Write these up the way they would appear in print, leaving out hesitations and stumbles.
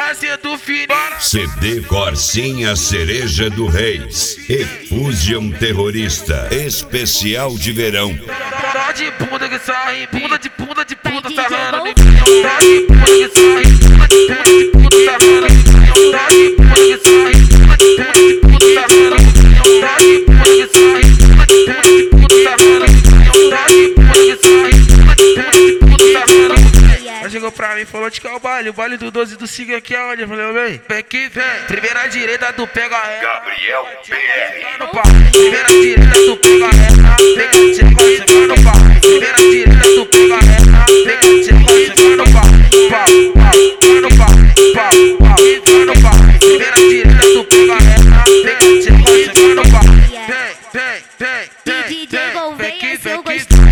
parceiro do filho. CD Corsinha Cereja do Reis. Efusion Terrorista. Especial de verão. Tá de bunda que sai, bunda de bunda de puta sarrando no milhão. Tá de bunda que sai, bunda de puta sarrando no milhão. Tá de bunda que sai, bunda de puta sarrando no milhão. Tá de bunda que sai, bunda de puta sarrando no milhão. Tá de bunda que sai, bunda de puta sarrando no milhão. Ela chegou pra mim e falou de que é o baile do 12 do Siga aqui aonde? Eu falei, vem que vem. Primeira direita do pega ré. Gabriel PR. Primeira direita do pega ré. Pega, chega no pau. Primeira direita do pega ré. Pega, chega no pau. Pau, no pau, pau, no pau. Primeira direita do pega ré. Pega, chega no pau. Vem, DJ Gouveia, vem, seu vem, gostoso.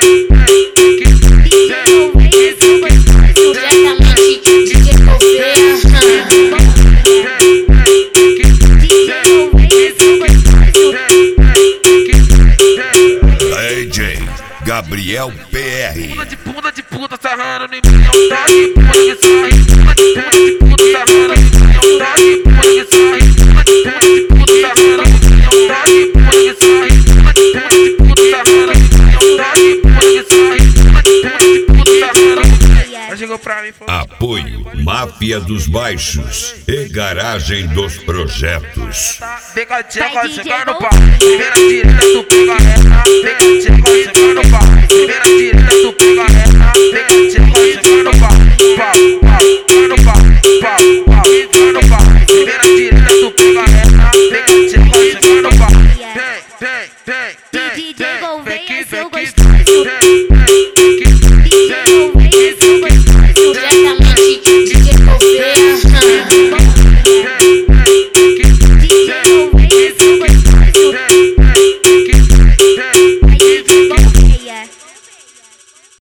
Diretamente DJ Gouveia. DJ Gabriel PR. Bunda de puta sarrando no milhão. Tá de bunda que sai, bunda de puta sarrando no milhão. Tá de bunda que sai, bunda de puta sarrando no milhão. Tá de bunda que sai, bunda de puta sarrando no milhão. Tá de bunda que sai, bunda de puta sarrando no milhão. Ela chegou pra mim e falou: Apoio Máfia dos Baixos e Garagem dos Projetos. pega, chega no pau. Primeira direita do pega ré. Pega, chega no pau. Primeira direita do pega ré. Pega, chega no pau. Pau, no pau. Pau, no pau. Primeira direita do pega ré. Pega, chega no pau. Vem, DJ Gouveia, seu vem, gostoso. vem, DJ Gouveia, seu gostoso. Diretamente